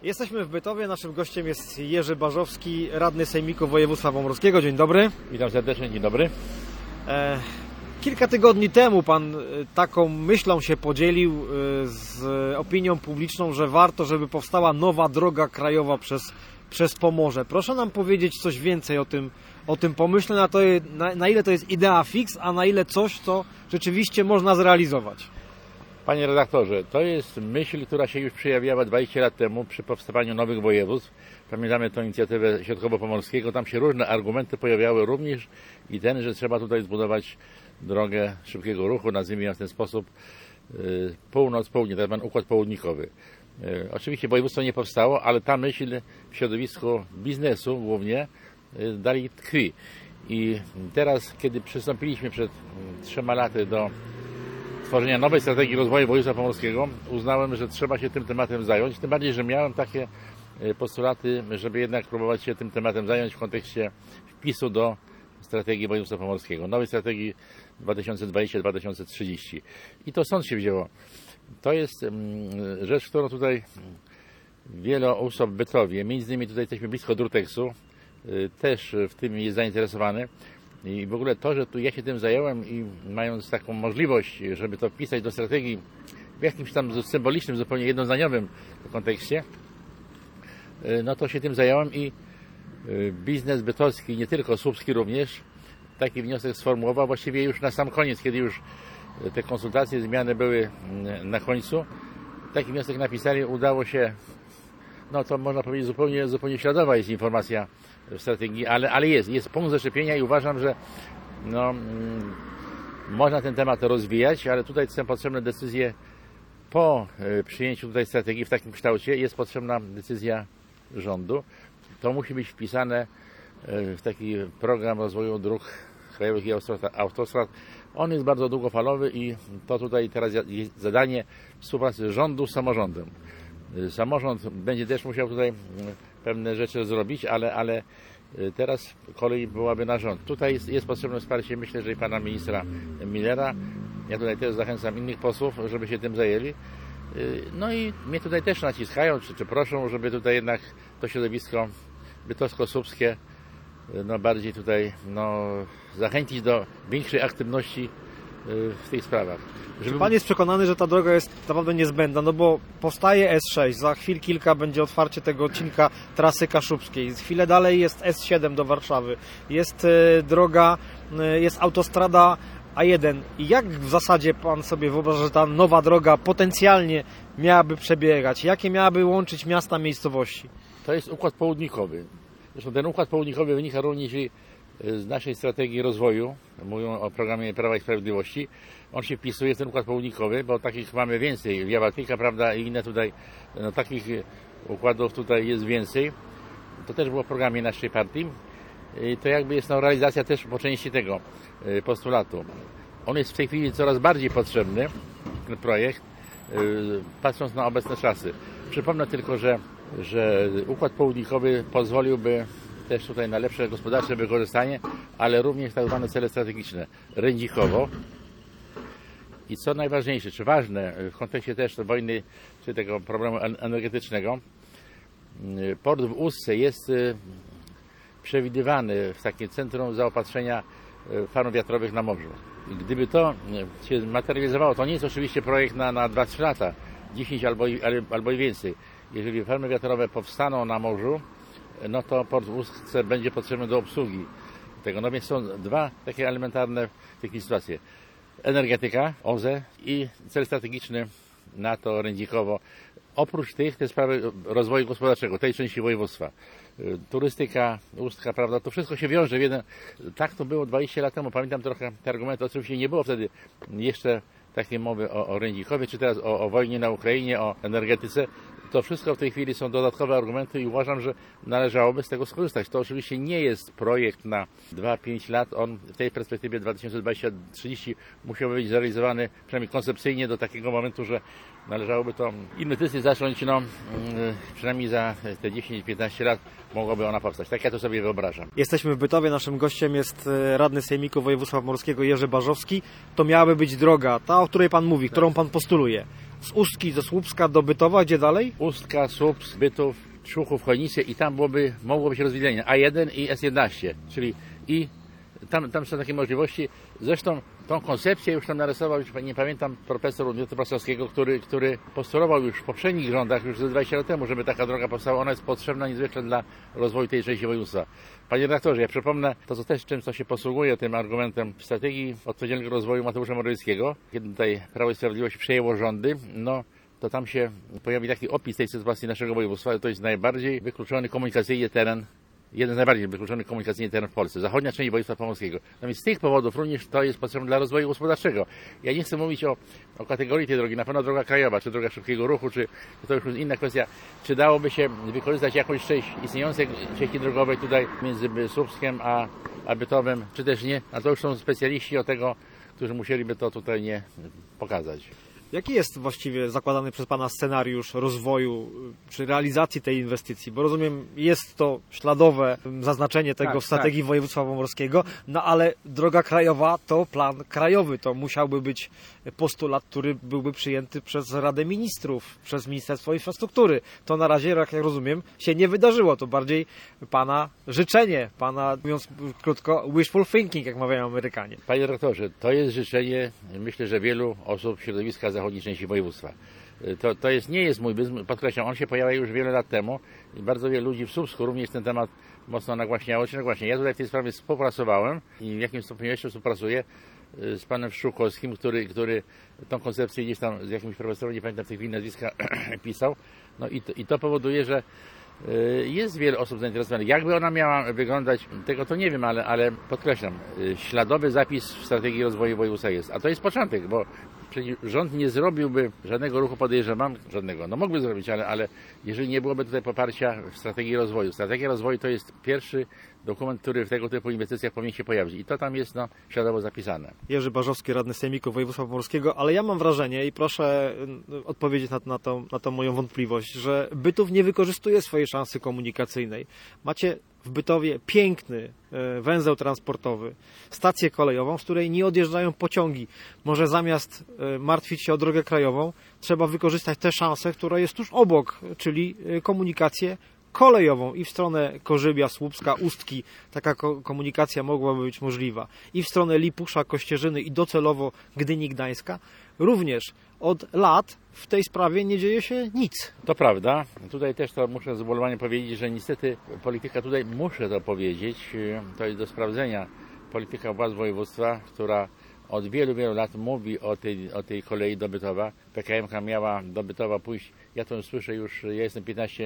Jesteśmy w Bytowie, naszym gościem jest Jerzy Bażowski, radny Sejmiku Województwa Pomorskiego. Dzień dobry. Witam serdecznie, dzień dobry. Kilka tygodni temu Pan taką myślą się podzielił z opinią publiczną, że warto, żeby powstała nowa droga krajowa przez Pomorze. Proszę nam powiedzieć coś więcej o tym pomyśle, na ile to jest idea fix, a na ile coś, co rzeczywiście można zrealizować. Panie redaktorze, to jest myśl, która się już przejawiała 20 lat temu przy powstawaniu nowych województw. Pamiętamy tę inicjatywę Środkowo-Pomorskiego. Tam się różne argumenty pojawiały, również i ten, że trzeba tutaj zbudować drogę szybkiego ruchu, nazwijmy ją w ten sposób, północ-południe, tak zwany układ południkowy. Oczywiście województwo nie powstało, ale ta myśl w środowisku biznesu głównie dalej tkwi. I teraz, kiedy przystąpiliśmy przed 3 laty do tworzenia nowej strategii rozwoju województwa pomorskiego, uznałem, że trzeba się tym tematem zająć. Tym bardziej, że miałem takie postulaty, żeby jednak próbować się tym tematem zająć w kontekście wpisu do strategii województwa pomorskiego, nowej strategii 2020-2030. I to stąd się wzięło. To jest rzecz, którą tutaj wiele osób w Bytowie, między innymi tutaj jesteśmy blisko Druteksu, też w tym jest zainteresowany. I w ogóle to, że tu ja się tym zająłem i mając taką możliwość, żeby to wpisać do strategii w jakimś tam symbolicznym, zupełnie jednozdaniowym kontekście, no to się tym zająłem i biznes bytowski, nie tylko słupski również, taki wniosek sformułował właściwie już na sam koniec, kiedy już te konsultacje, zmiany były na końcu. Taki wniosek napisali, udało się, no to można powiedzieć zupełnie śladowa jest informacja w strategii, ale jest punkt zaczepienia i uważam, że można ten temat rozwijać, ale tutaj są potrzebne decyzje po przyjęciu tutaj strategii w takim kształcie, jest potrzebna decyzja rządu. To musi być wpisane w taki program rozwoju dróg krajowych i autostrad. On jest bardzo długofalowy i to tutaj teraz jest zadanie współpracy rządu z samorządem. Samorząd będzie też musiał tutaj pewne rzeczy zrobić, ale teraz kolej byłaby na rząd. Tutaj jest potrzebne wsparcie, myślę, że i pana ministra Millera. Ja tutaj też zachęcam innych posłów, żeby się tym zajęli. No i mnie tutaj też naciskają, czy proszą, żeby tutaj jednak to środowisko bytowsko-słupskie bardziej tutaj zachęcić do większej aktywności w tych sprawach. Czy pan jest przekonany, że ta droga jest naprawdę niezbędna? No bo powstaje S6, za chwil kilka będzie otwarcie tego odcinka trasy kaszubskiej, chwilę dalej jest S7 do Warszawy, jest droga, jest autostrada A1. I jak w zasadzie pan sobie wyobraża, że ta nowa droga potencjalnie miałaby przebiegać? Jakie miałaby łączyć miasta, miejscowości? To jest układ południkowy. Zresztą ten układ południkowy wynika również z naszej strategii rozwoju. Mówią o programie Prawa i Sprawiedliwości. On się wpisuje w ten układ południkowy, bo takich mamy więcej. Via Baltica, prawda, i inne tutaj, takich układów tutaj jest więcej. To też było w programie naszej partii. I to jakby jest realizacja też po części tego postulatu. On jest w tej chwili coraz bardziej potrzebny, ten projekt, patrząc na obecne czasy. Przypomnę tylko, że układ południkowy pozwoliłby też tutaj na lepsze gospodarcze wykorzystanie, ale również tak zwane cele strategiczne. Rędzikowo. I co najważniejsze, czy ważne w kontekście też wojny, czy tego problemu energetycznego, port w Ustce jest przewidywany w takim centrum zaopatrzenia farm wiatrowych na morzu. I gdyby to się materializowało, to nie jest oczywiście projekt na 2-3 lata, 10 albo i więcej. Jeżeli farmy wiatrowe powstaną na morzu, no to port w Ustce będzie potrzebny do obsługi tego. No więc są dwa takie elementarne takie sytuacje. Energetyka, OZE i cel strategiczny na to rędzikowo. Oprócz tych te sprawy rozwoju gospodarczego, tej części województwa. Turystyka, Ustka, prawda, to wszystko się wiąże w jeden. Tak to było 20 lat temu, pamiętam trochę te argumenty, oczywiście nie było wtedy jeszcze takiej mowy o Rędzikowie, czy teraz o wojnie na Ukrainie, o energetyce. To wszystko w tej chwili są dodatkowe argumenty i uważam, że należałoby z tego skorzystać. To oczywiście nie jest projekt na 2-5 lat. On w tej perspektywie 2020-2030 musiałby być zrealizowany przynajmniej koncepcyjnie do takiego momentu, że należałoby to inwestycje zacząć, przynajmniej za te 10-15 lat mogłaby ona powstać. Tak ja to sobie wyobrażam. Jesteśmy w Bytowie, naszym gościem jest radny Sejmiku Województwa Pomorskiego Jerzy Bażowski. To miałaby być droga, ta, o której pan mówi, którą pan postuluje. z Ustki, ze Słupska do Bytowa, gdzie dalej? Ustka, Słupsk, Bytów, Człuchów, Chojnice i tam mogło być rozwidlenie A1 i S11, czyli i tam są takie możliwości. Zresztą tą koncepcję już tam narysował, już nie pamiętam, profesor Uniwersytetu Warszawskiego, który postulował już w poprzednich rządach, już ze 20 lat temu, żeby taka droga powstała. Ona jest potrzebna niezwykle dla rozwoju tej części województwa. Panie redaktorze, ja przypomnę, to co też często się posługuje tym argumentem w strategii odpowiedzialnego rozwoju Mateusza Morawieckiego, kiedy tutaj Prawo i Sprawiedliwość przejęło rządy, to tam się pojawi taki opis tej sytuacji naszego województwa. To jest najbardziej wykluczony komunikacyjnie teren, jeden z najbardziej wykluczonych komunikacyjnie teren w Polsce, zachodnia część województwa pomorskiego. No więc z tych powodów również to jest potrzebne dla rozwoju gospodarczego. Ja nie chcę mówić o kategorii tej drogi, na pewno droga krajowa, czy droga szybkiego ruchu, czy to już inna kwestia, czy dałoby się wykorzystać jakąś część istniejącej sieci drogowej tutaj między Słupskiem a Bytowem, czy też nie, a to już są specjaliści od tego, którzy musieliby to tutaj nie pokazać. Jaki jest właściwie zakładany przez Pana scenariusz rozwoju czy realizacji tej inwestycji? Bo rozumiem, jest to śladowe zaznaczenie tego w strategii województwa pomorskiego, no ale droga krajowa to plan krajowy. To musiałby być postulat, który byłby przyjęty przez Radę Ministrów, przez Ministerstwo Infrastruktury. To na razie, jak rozumiem, się nie wydarzyło. To bardziej Pana życzenie, Pana, mówiąc krótko, wishful thinking, jak mawiają Amerykanie. Panie doktorze, to jest życzenie, myślę, że wielu osób środowiska zachodniej części województwa. Nie jest mój biznes, podkreślam, on się pojawia już wiele lat temu i bardzo wielu ludzi w Słupsku również ten temat mocno nagłaśniało. Ja tutaj w tej sprawie współpracowałem i w jakimś stopniu jeszcze współpracuję z panem Szczukowskim, który tą koncepcję gdzieś tam z jakimś profesorem, nie pamiętam w tej chwili nazwiska, pisał. No i to powoduje, że jest wiele osób zainteresowanych. Jakby ona miała wyglądać, tego to nie wiem, ale podkreślam, śladowy zapis w strategii rozwoju województwa jest. A to jest początek, bo przecież rząd nie zrobiłby żadnego ruchu, podejrzewam, żadnego. No mógłby zrobić, ale jeżeli nie byłoby tutaj poparcia w strategii rozwoju. Strategia rozwoju to jest pierwszy dokument, który w tego typu inwestycjach powinien się pojawić. I to tam jest śladowo zapisane. Jerzy Barzowski, radny sejmiku województwa pomorskiego, ale ja mam wrażenie i proszę odpowiedzieć na tą moją wątpliwość, że Bytów nie wykorzystuje swojej szansy komunikacyjnej. Macie w Bytowie piękny węzeł transportowy, stację kolejową, z której nie odjeżdżają pociągi. Może zamiast martwić się o drogę krajową, trzeba wykorzystać tę szansę, która jest tuż obok, czyli komunikację kolejową i w stronę Korzybia, Słupska, Ustki taka komunikacja mogłaby być możliwa. I w stronę Lipusza, Kościerzyny i docelowo Gdyni, Gdańska. Również od lat w tej sprawie nie dzieje się nic. To prawda. Tutaj też to muszę z ubolewaniem powiedzieć, że niestety polityka tutaj, muszę to powiedzieć, to jest do sprawdzenia, polityka władz województwa, która od wielu, wielu lat mówi o tej kolei do Bytowa. PKM-ka miała do Bytowa pójść. Ja to słyszę już, ja jestem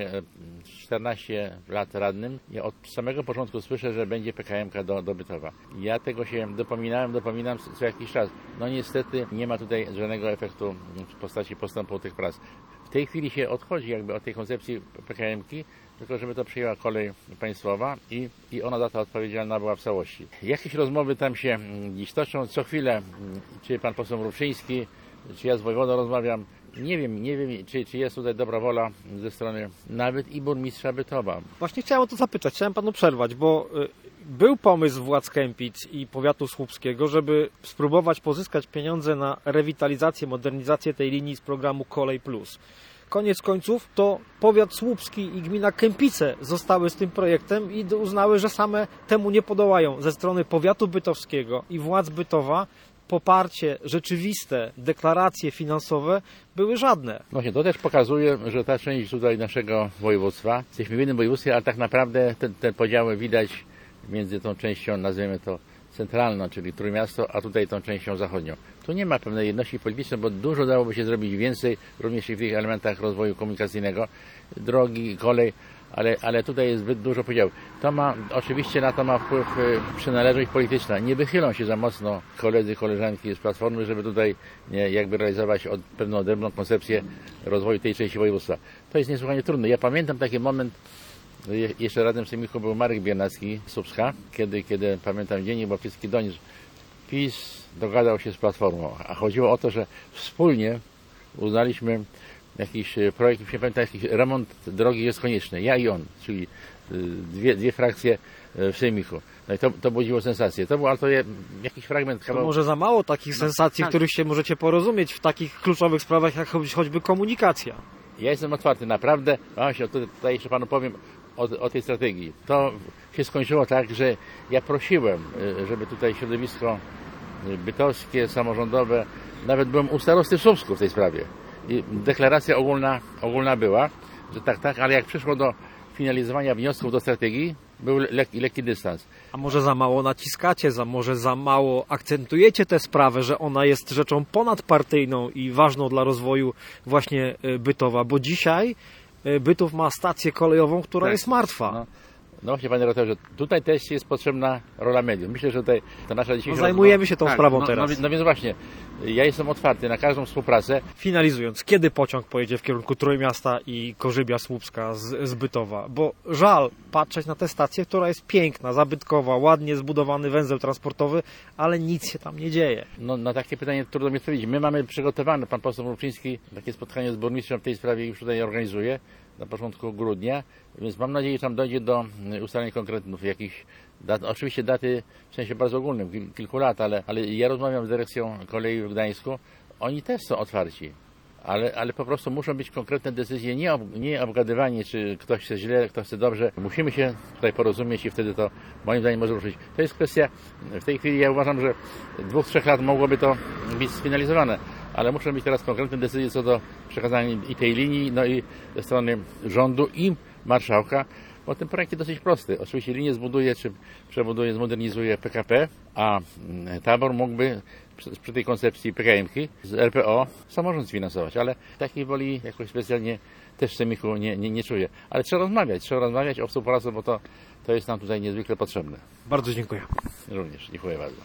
14 lat radnym. Ja od samego początku słyszę, że będzie PKM-ka do Bytowa. Ja tego się dopominam co jakiś czas. No niestety nie ma tutaj żadnego efektu w postaci postępu tych prac. W tej chwili się odchodzi jakby od tej koncepcji PKM-ki, tylko żeby to przyjęła kolej państwowa i ona za to odpowiedzialna była w całości. Jakieś rozmowy tam się dziś toczą, co chwilę, czy pan poseł Mrówczyński, czy ja z wojewodą rozmawiam, nie wiem, czy jest tutaj dobra wola ze strony nawet i burmistrza Bytowa. Właśnie chciałem o to zapytać, chciałem panu przerwać, bo był pomysł władz Kępic i powiatu słupskiego, żeby spróbować pozyskać pieniądze na rewitalizację, modernizację tej linii z programu Kolej Plus. Koniec końców to powiat słupski i gmina Kępice zostały z tym projektem i uznały, że same temu nie podołają. Ze strony powiatu bytowskiego i władz Bytowa poparcie rzeczywiste, deklaracje finansowe były żadne. Właśnie, to też pokazuje, że ta część tutaj naszego województwa, jesteśmy w jednym województwie, ale tak naprawdę te podziały widać między tą częścią, nazwijmy to centralną, czyli Trójmiasto, a tutaj tą częścią zachodnią. Tu nie ma pewnej jedności politycznej, bo dużo dałoby się zrobić więcej, również w tych elementach rozwoju komunikacyjnego, drogi, kolej, ale tutaj jest zbyt dużo podziałów. Oczywiście na to ma wpływ przynależność polityczna. Nie wychylą się za mocno koledzy, koleżanki z Platformy, żeby tutaj jakby realizować pewną odrębną koncepcję rozwoju tej części województwa. To jest niesłychanie trudne. Ja pamiętam taki moment, jeszcze radnym sejmiku był Marek Biernacki z Słupska, kiedy pamiętam dziennik Bałtycki Donicz, PiS dogadał się z Platformą, a chodziło o to, że wspólnie uznaliśmy jakiś projekt, nie pamiętam, jakiś remont drogi jest konieczny, ja i on, czyli dwie frakcje w sejmiku. No i to budziło sensację. Ale to jakiś fragment To może za mało takich sensacji, w których się możecie porozumieć w takich kluczowych sprawach, jak choćby komunikacja. Ja jestem otwarty, naprawdę. Tutaj jeszcze panu powiem o tej strategii. To się skończyło tak, że ja prosiłem, żeby tutaj środowisko bytowskie, samorządowe, nawet byłem u starosty w Słupsku w tej sprawie. I deklaracja ogólna była, że tak, ale jak przyszło do finalizowania wniosków do strategii, był lekki dystans. A może za mało naciskacie, może za mało akcentujecie tę sprawę, że ona jest rzeczą ponadpartyjną i ważną dla rozwoju właśnie Bytowa, bo dzisiaj Bytów ma stację kolejową, która jest martwa. No właśnie, panie redaktorze, tutaj też jest potrzebna rola mediów. Myślę, że tutaj ta nasza dzisiejsza zajmujemy się tą sprawą teraz. No więc właśnie, ja jestem otwarty na każdą współpracę. Finalizując, kiedy pociąg pojedzie w kierunku Trójmiasta i Korzybia Słupska z Bytowa? Bo żal patrzeć na tę stację, która jest piękna, zabytkowa, ładnie zbudowany węzeł transportowy, ale nic się tam nie dzieje. No, na takie pytanie trudno mi odpowiedzieć. My mamy przygotowane, pan poseł Mrówczyński takie spotkanie z burmistrzem w tej sprawie już tutaj organizuje na początku grudnia, więc mam nadzieję, że tam dojdzie do ustalenia konkretnych jakichś dat. Oczywiście daty w sensie bardzo ogólnym, kilku lat, ale ja rozmawiam z dyrekcją kolei w Gdańsku, oni też są otwarci, ale po prostu muszą być konkretne decyzje, nie obgadywanie, czy ktoś chce źle, ktoś chce dobrze. Musimy się tutaj porozumieć i wtedy to moim zdaniem może ruszyć. To jest kwestia, w tej chwili ja uważam, że 2-3 lat mogłoby to być sfinalizowane, ale muszą być teraz konkretne decyzje co do przekazania i tej linii, no i ze strony rządu i marszałka, bo ten projekt jest dosyć prosty. Oczywiście linię zbuduje, czy przebuduje, zmodernizuje PKP, a tabor mógłby przy tej koncepcji PKM-ki z RPO samorząd sfinansować, ale takiej woli jakoś specjalnie też w sejmiku nie czuję. Ale trzeba rozmawiać o współpracy, bo to jest nam tutaj niezwykle potrzebne. Bardzo dziękuję. Również, dziękuję bardzo.